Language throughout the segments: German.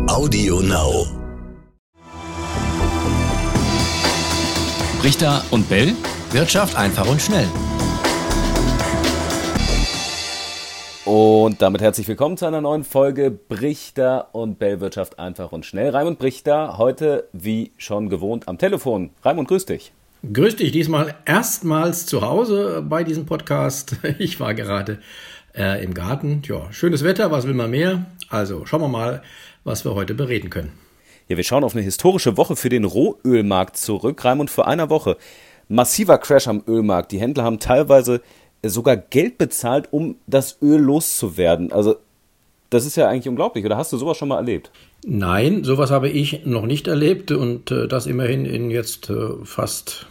Audio Now. Brichter und Bell. Wirtschaft einfach und schnell. Und damit herzlich willkommen zu einer neuen Folge Brichter und Bell, Wirtschaft einfach und schnell. Raimund Brichter, heute wie schon gewohnt am Telefon. Raimund, grüß dich. Grüß dich, diesmal erstmals zu Hause bei diesem Podcast. Ich war gerade im Garten. Ja, schönes Wetter, was will man mehr? Also schauen wir mal, was wir heute bereden können. Ja, wir schauen auf eine historische Woche für den Rohölmarkt zurück. Raimund, vor einer Woche massiver Crash am Ölmarkt. Die Händler haben teilweise sogar Geld bezahlt, um das Öl loszuwerden. Also das ist ja eigentlich unglaublich. Oder hast du sowas schon mal erlebt? Nein, sowas habe ich noch nicht erlebt und das immerhin in jetzt fast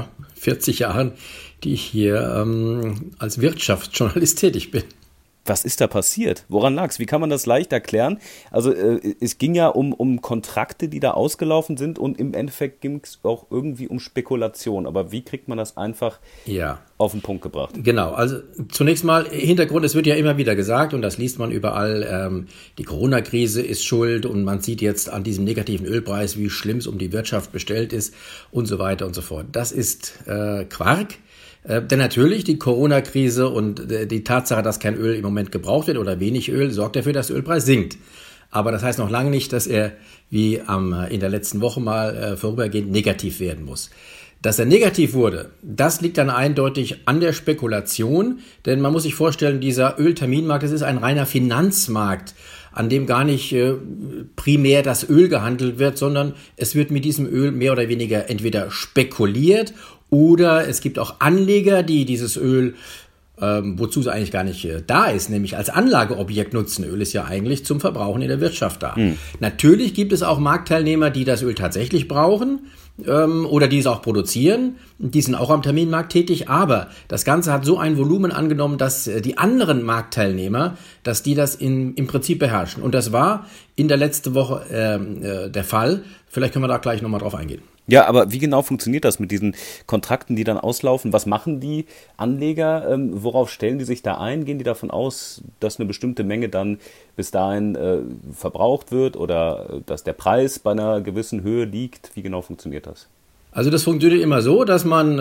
40 Jahren, die ich hier als Wirtschaftsjournalist tätig bin. Was ist da passiert? Woran lag's? Wie kann man das leicht erklären? Also es ging ja um Kontrakte, die da ausgelaufen sind und im Endeffekt ging es auch irgendwie um Spekulation. Aber wie kriegt man das einfach auf den Punkt gebracht? Genau, also zunächst mal Hintergrund, es wird ja immer wieder gesagt und das liest man überall, die Corona-Krise ist schuld und man sieht jetzt an diesem negativen Ölpreis, wie schlimm es um die Wirtschaft bestellt ist und so weiter und so fort. Das ist Quark. Denn natürlich die Corona-Krise und die Tatsache, dass kein Öl im Moment gebraucht wird oder wenig Öl, sorgt dafür, dass der Ölpreis sinkt. Aber das heißt noch lange nicht, dass er wie in der letzten Woche mal vorübergehend negativ werden muss. Dass er negativ wurde, das liegt dann eindeutig an der Spekulation. Denn man muss sich vorstellen, dieser Ölterminmarkt, das ist ein reiner Finanzmarkt, an dem gar nicht primär das Öl gehandelt wird, sondern es wird mit diesem Öl mehr oder weniger entweder spekuliert oder es gibt auch Anleger, die dieses Öl, wozu es eigentlich gar nicht da ist, nämlich als Anlageobjekt nutzen. Öl ist ja eigentlich zum Verbrauchen in der Wirtschaft da. Natürlich gibt es auch Marktteilnehmer, die das Öl tatsächlich brauchen oder die es auch produzieren. Die sind auch am Terminmarkt tätig, aber das Ganze hat so ein Volumen angenommen, dass die anderen Marktteilnehmer, dass die das im Prinzip beherrschen. Und das war in der letzten Woche der Fall. Vielleicht können wir da gleich nochmal drauf eingehen. Ja, aber wie genau funktioniert das mit diesen Kontrakten, die dann auslaufen? Was machen die Anleger? Worauf stellen die sich da ein? Gehen die davon aus, dass eine bestimmte Menge dann bis dahin verbraucht wird oder dass der Preis bei einer gewissen Höhe liegt? Wie genau funktioniert das? Also das funktioniert immer so, dass man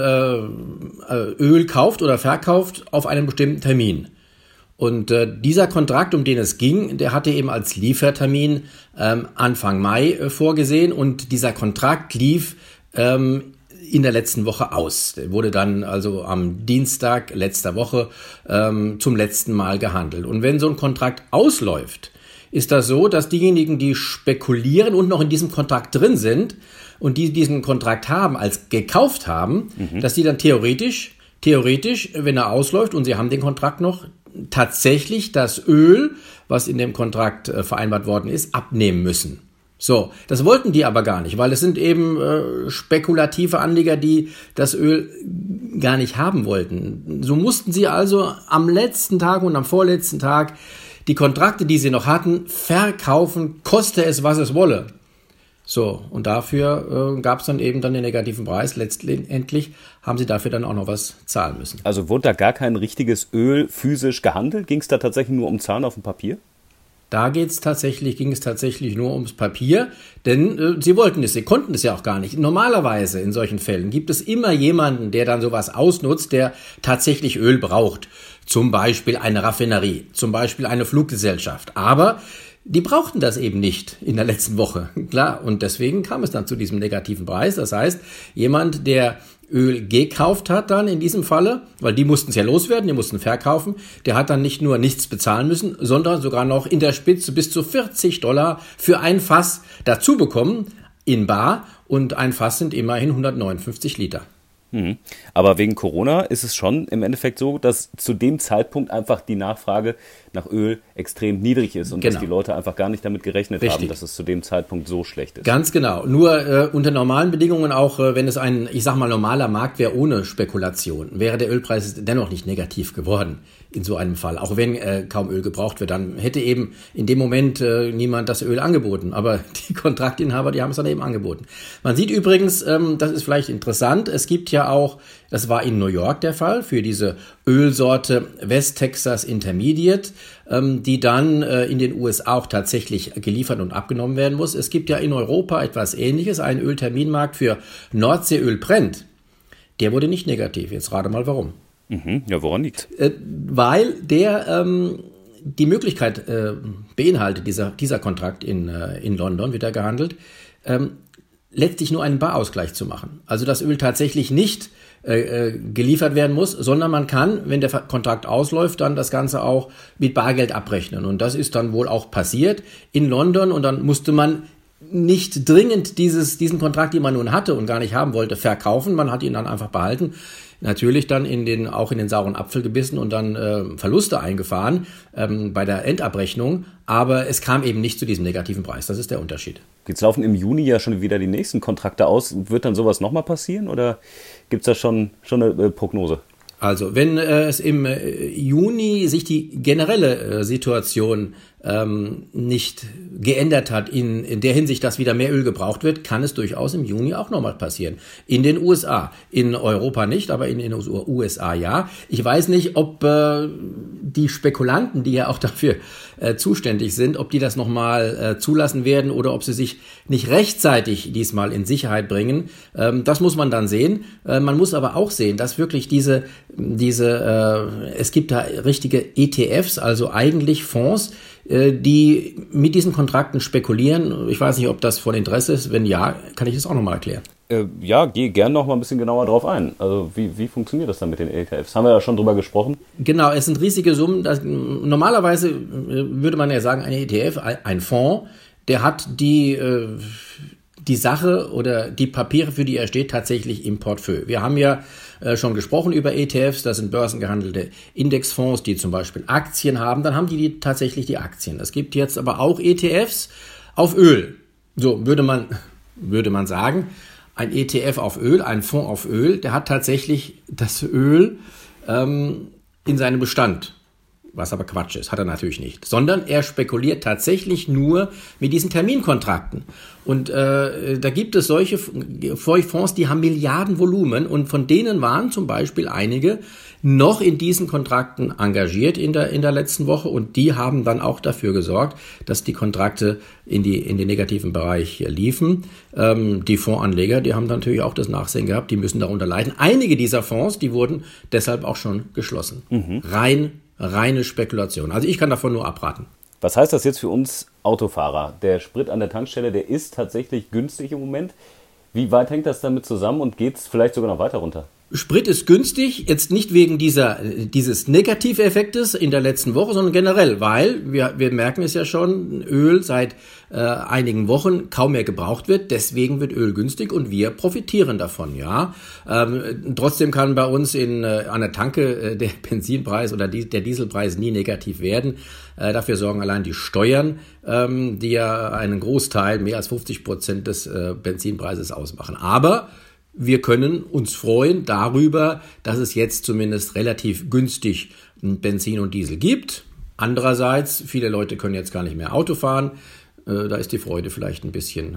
Öl kauft oder verkauft auf einen bestimmten Termin. Und dieser Kontrakt, um den es ging, der hatte eben als Liefertermin Anfang Mai vorgesehen und dieser Kontrakt lief in der letzten Woche aus. Der wurde dann also am Dienstag letzter Woche zum letzten Mal gehandelt. Und wenn so ein Kontrakt ausläuft, ist das so, dass diejenigen, die spekulieren und noch in diesem Kontrakt drin sind und die diesen Kontrakt haben, als gekauft haben, dass die dann theoretisch, wenn er ausläuft und sie haben den Kontrakt noch, tatsächlich das Öl, was in dem Kontrakt vereinbart worden ist, abnehmen müssen. So, das wollten die aber gar nicht, weil es sind eben spekulative Anleger, die das Öl gar nicht haben wollten. So mussten sie also am letzten Tag und am vorletzten Tag die Kontrakte, die sie noch hatten, verkaufen, koste es, was es wolle. So, und dafür gab es dann eben den negativen Preis. Letztendlich haben sie dafür dann auch noch was zahlen müssen. Also wurde da gar kein richtiges Öl physisch gehandelt? Ging es da tatsächlich nur um Zahlen auf dem Papier? Da ging es tatsächlich nur ums Papier, denn sie konnten es ja auch gar nicht. Normalerweise in solchen Fällen gibt es immer jemanden, der dann sowas ausnutzt, der tatsächlich Öl braucht. Zum Beispiel eine Raffinerie, zum Beispiel eine Fluggesellschaft. Aber die brauchten das eben nicht in der letzten Woche, klar. Und deswegen kam es dann zu diesem negativen Preis. Das heißt, jemand, der Öl gekauft hat dann in diesem Falle, weil die mussten es ja loswerden, die mussten verkaufen, der hat dann nicht nur nichts bezahlen müssen, sondern sogar noch in der Spitze bis zu $40 für ein Fass dazu bekommen, in bar. Und ein Fass sind immerhin 159 Liter. Aber wegen Corona ist es schon im Endeffekt so, dass zu dem Zeitpunkt einfach die Nachfrage nach Öl extrem niedrig ist und dass die Leute einfach gar nicht damit gerechnet haben, dass es zu dem Zeitpunkt so schlecht ist. Ganz genau. Nur unter normalen Bedingungen, auch wenn es ein, normaler Markt wäre ohne Spekulation, wäre der Ölpreis dennoch nicht negativ geworden in so einem Fall, auch wenn kaum Öl gebraucht wird. Dann hätte eben in dem Moment niemand das Öl angeboten. Aber die Kontraktinhaber, die haben es dann eben angeboten. Man sieht übrigens, das ist vielleicht interessant, es gibt ja auch, das war in New York der Fall, für diese Ölsorte West Texas Intermediate, die dann in den USA auch tatsächlich geliefert und abgenommen werden muss. Es gibt ja in Europa etwas Ähnliches, einen Ölterminmarkt für Nordseeöl Brent. Der wurde nicht negativ. Jetzt rate mal, warum. Ja, woran liegt? Weil der die Möglichkeit beinhaltet, dieser Kontrakt in London wird da gehandelt, letztlich nur einen Barausgleich zu machen. Also das Öl tatsächlich nicht geliefert werden muss, sondern man kann, wenn der Kontrakt ausläuft, dann das Ganze auch mit Bargeld abrechnen. Und das ist dann wohl auch passiert in London und dann musste man nicht dringend diesen Kontrakt, den man nun hatte und gar nicht haben wollte, verkaufen. Man hat ihn dann einfach behalten. Natürlich dann auch in den sauren Apfel gebissen und dann Verluste eingefahren bei der Endabrechnung. Aber es kam eben nicht zu diesem negativen Preis. Das ist der Unterschied. Jetzt laufen im Juni ja schon wieder die nächsten Kontrakte aus. Wird dann sowas nochmal passieren oder gibt es da schon eine Prognose? Also wenn es im Juni sich die generelle Situation nicht geändert hat in der Hinsicht, dass wieder mehr Öl gebraucht wird, kann es durchaus im Juni auch nochmal passieren. In den USA. In Europa nicht, aber in den USA ja. Ich weiß nicht, ob die Spekulanten, die ja auch dafür zuständig sind, ob die das nochmal zulassen werden oder ob sie sich nicht rechtzeitig diesmal in Sicherheit bringen. Das muss man dann sehen. Man muss aber auch sehen, dass wirklich es gibt da richtige ETFs, also eigentlich Fonds, die mit diesen Kontrakten spekulieren. Ich weiß nicht, ob das von Interesse ist. Wenn ja, kann ich das auch nochmal erklären. Ja, gehe gerne noch mal ein bisschen genauer drauf ein. Also wie funktioniert das dann mit den ETFs? Haben wir ja schon drüber gesprochen. Genau, es sind riesige Summen. Normalerweise würde man ja sagen, ein ETF, ein Fonds, der hat die Sache oder die Papiere, für die er steht, tatsächlich im Portfolio. Wir haben ja schon gesprochen über ETFs, das sind börsengehandelte Indexfonds, die zum Beispiel Aktien haben, dann haben die tatsächlich die Aktien. Es gibt jetzt aber auch ETFs auf Öl. So würde man sagen, ein ETF auf Öl, ein Fonds auf Öl, der hat tatsächlich das Öl in seinem Bestand. Was aber Quatsch ist, hat er natürlich nicht. Sondern er spekuliert tatsächlich nur mit diesen Terminkontrakten. Und da gibt es solche Fonds, die haben Milliardenvolumen und von denen waren zum Beispiel einige noch in diesen Kontrakten engagiert in der letzten Woche und die haben dann auch dafür gesorgt, dass die Kontrakte in den negativen Bereich liefen. Die Fondsanleger, die haben natürlich auch das Nachsehen gehabt, die müssen darunter leiden. Einige dieser Fonds, die wurden deshalb auch schon geschlossen. Reine Spekulation. Also ich kann davon nur abraten. Was heißt das jetzt für uns Autofahrer? Der Sprit an der Tankstelle, der ist tatsächlich günstig im Moment. Wie weit hängt das damit zusammen und geht es vielleicht sogar noch weiter runter? Sprit ist günstig, jetzt nicht wegen dieses Negativeffektes in der letzten Woche, sondern generell, weil wir merken es ja schon, Öl seit einigen Wochen kaum mehr gebraucht wird, deswegen wird Öl günstig und wir profitieren davon, ja. Trotzdem kann bei uns an der Tanke der Benzinpreis oder der Dieselpreis nie negativ werden. Dafür sorgen allein die Steuern, die ja einen Großteil, mehr als 50% des Benzinpreises ausmachen. Aber wir können uns freuen darüber, dass es jetzt zumindest relativ günstig Benzin und Diesel gibt. Andererseits, viele Leute können jetzt gar nicht mehr Auto fahren. Da ist die Freude vielleicht ein bisschen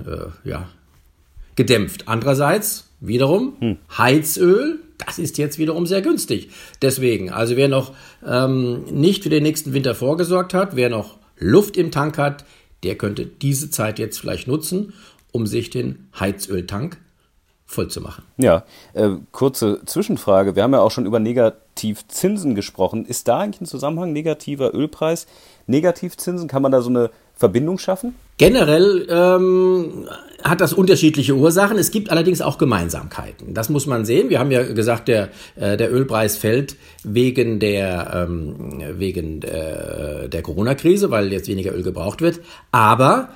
gedämpft. Andererseits, wiederum, Heizöl, das ist jetzt wiederum sehr günstig. Deswegen, also wer noch nicht für den nächsten Winter vorgesorgt hat, wer noch Luft im Tank hat, der könnte diese Zeit jetzt vielleicht nutzen, um sich den Heizöltank voll zu machen. Ja, kurze Zwischenfrage. Wir haben ja auch schon über Negativzinsen gesprochen. Ist da eigentlich ein Zusammenhang, negativer Ölpreis, Negativzinsen? Kann man da so eine Verbindung schaffen? Generell hat das unterschiedliche Ursachen. Es gibt allerdings auch Gemeinsamkeiten. Das muss man sehen. Wir haben ja gesagt, der Ölpreis fällt wegen der Corona-Krise, weil jetzt weniger Öl gebraucht wird. Aber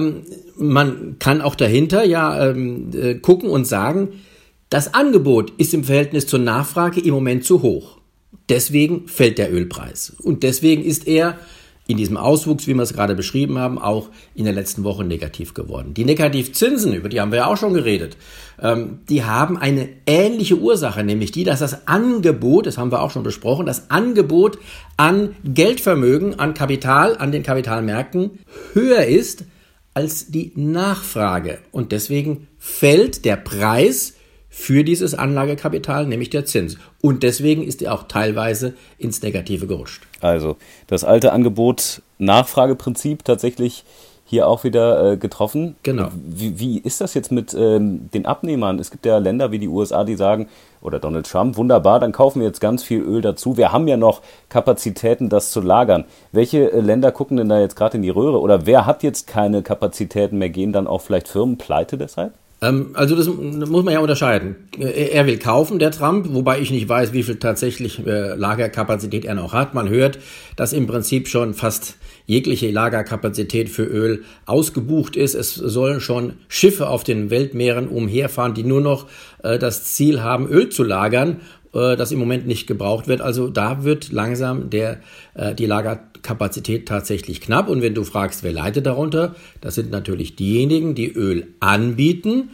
man kann auch dahinter gucken und sagen, das Angebot ist im Verhältnis zur Nachfrage im Moment zu hoch. Deswegen fällt der Ölpreis. Und deswegen ist er in diesem Auswuchs, wie wir es gerade beschrieben haben, auch in der letzten Woche negativ geworden. Die Negativzinsen, über die haben wir ja auch schon geredet, die haben eine ähnliche Ursache, nämlich die, dass das Angebot, das haben wir auch schon besprochen, das Angebot an Geldvermögen, an Kapital, an den Kapitalmärkten höher ist als die Nachfrage. Und deswegen fällt der Preis für dieses Anlagekapital, nämlich der Zins. Und deswegen ist er auch teilweise ins Negative gerutscht. Also das alte Angebot-Nachfrageprinzip tatsächlich hier auch wieder getroffen. Genau. Wie ist das jetzt mit den Abnehmern? Es gibt ja Länder wie die USA, die sagen, oder Donald Trump, wunderbar, dann kaufen wir jetzt ganz viel Öl dazu. Wir haben ja noch Kapazitäten, das zu lagern. Welche Länder gucken denn da jetzt gerade in die Röhre? Oder wer hat jetzt keine Kapazitäten mehr? Gehen dann auch vielleicht Firmen pleite deshalb? Also das muss man ja unterscheiden. Er will kaufen, der Trump, wobei ich nicht weiß, wie viel tatsächlich Lagerkapazität er noch hat. Man hört, dass im Prinzip schon fast jegliche Lagerkapazität für Öl ausgebucht ist. Es sollen schon Schiffe auf den Weltmeeren umherfahren, die nur noch das Ziel haben, Öl zu lagern, das im Moment nicht gebraucht wird. Also da wird langsam die Lagerkapazität tatsächlich knapp. Und wenn du fragst, wer leidet darunter, das sind natürlich diejenigen, die Öl anbieten.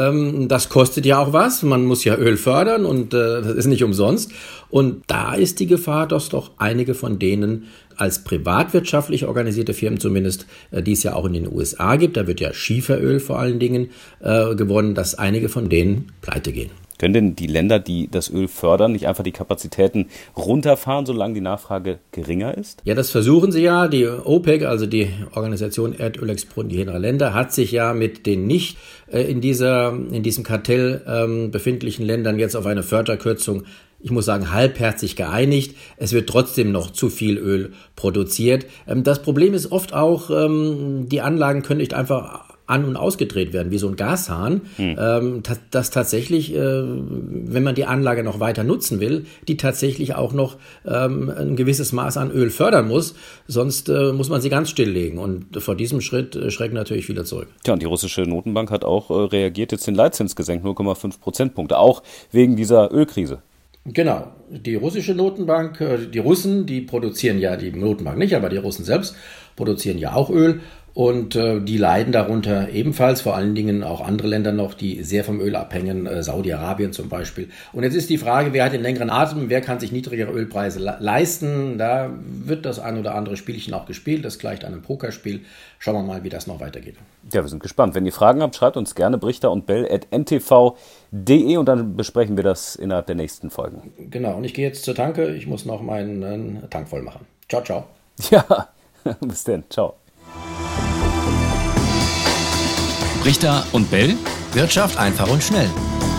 Das kostet ja auch was. Man muss ja Öl fördern und das ist nicht umsonst. Und da ist die Gefahr, dass doch einige von denen als privatwirtschaftlich organisierte Firmen zumindest, die es ja auch in den USA gibt, da wird ja Schieferöl vor allen Dingen gewonnen, dass einige von denen pleite gehen. Können denn die Länder, die das Öl fördern, nicht einfach die Kapazitäten runterfahren, solange die Nachfrage geringer ist? Ja, das versuchen sie ja. Die OPEC, also die Organisation erdölexportierender Länder, hat sich ja mit den nicht in diesem Kartell befindlichen Ländern jetzt auf eine Förderkürzung, ich muss sagen, halbherzig geeinigt. Es wird trotzdem noch zu viel Öl produziert. Das Problem ist oft auch, die Anlagen können nicht einfach an- und ausgedreht werden, wie so ein Gashahn, dass tatsächlich, wenn man die Anlage noch weiter nutzen will, die tatsächlich auch noch ein gewisses Maß an Öl fördern muss, sonst muss man sie ganz stilllegen. Und vor diesem Schritt schrecken natürlich viele zurück. Tja, und die russische Notenbank hat auch reagiert, jetzt den Leitzins gesenkt, 0,5 Prozentpunkte, auch wegen dieser Ölkrise. Genau, die russische Notenbank, die Russen, die produzieren ja, die Notenbank nicht, aber die Russen selbst produzieren ja auch Öl. Und die leiden darunter ebenfalls, vor allen Dingen auch andere Länder noch, die sehr vom Öl abhängen, Saudi-Arabien zum Beispiel. Und jetzt ist die Frage, wer hat den längeren Atem, wer kann sich niedrigere Ölpreise leisten? Da wird das ein oder andere Spielchen auch gespielt, das gleicht einem Pokerspiel. Schauen wir mal, wie das noch weitergeht. Ja, wir sind gespannt. Wenn ihr Fragen habt, schreibt uns gerne brichter@ntv.de und dann besprechen wir das innerhalb der nächsten Folgen. Genau, und ich gehe jetzt zur Tanke, ich muss noch meinen Tank voll machen. Ciao, ciao. Ja, bis dann, ciao. Brichter und Bell. Wirtschaft einfach und schnell.